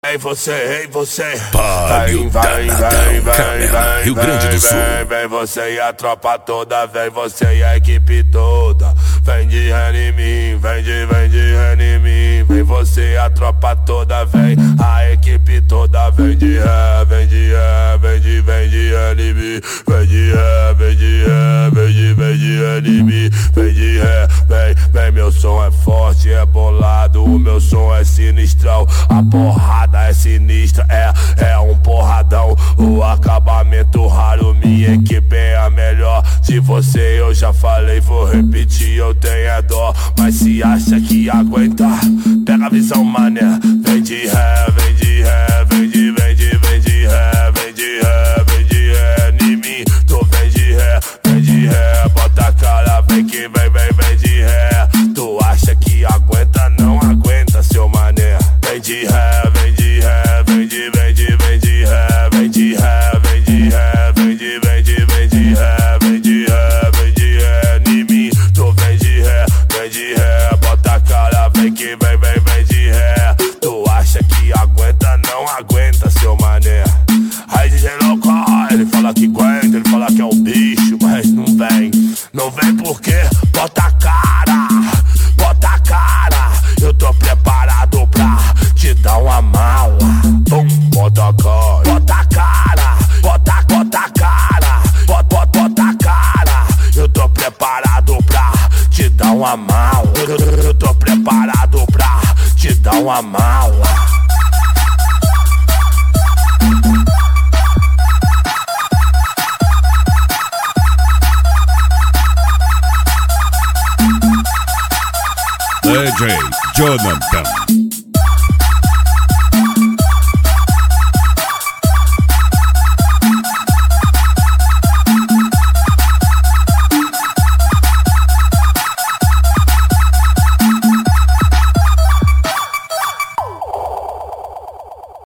Ei você, Palio Câmera, Rio Grande do Sul. Vem você e a tropa toda, vem você e a equipe toda. Vem de ré em mim, vem de ré em mim. Vem você e a tropa toda, vem a equipe toda. Vem de ré, vem de ré, vem de ré em mim. Vem de ré, vem de ré, vem de ré em mim. Vem de ré, vem, meu som é forte, é bolado. O meu som é sinistrão, a porrada é sinistra, é um porradão. O acabamento raro, minha equipe é a melhor. De você eu já falei, vou repetir, eu tenho é dó. Mas se acha que aguenta, pega a visão, mané. Vem de ré, vem de ré, vem de ré, vem de ré, vem de ré em mim. Tu vem de ré, bota a cara, vem que vem de ré. Tu acha que aguenta, não aguenta, seu mané. Vem de ré, vem de ré, vem de ré, vem de ré, vem de ré, vem de ré, vem de ré, vem de ré em mim. Tu vem de ré, bota a cara, vem que vem de ré. Tu acha que aguenta, não aguenta, seu mané. Aí DJ louco, ele fala que aguenta, ele fala que é o bicho, mas não vem porque bota a cara, eu tô preparado pra te dar uma mala. Bum, bota a cara, bota a cara, eu tô preparado pra te dar uma mala. Eu tô preparado pra te dar uma mala. DJ Jonathan.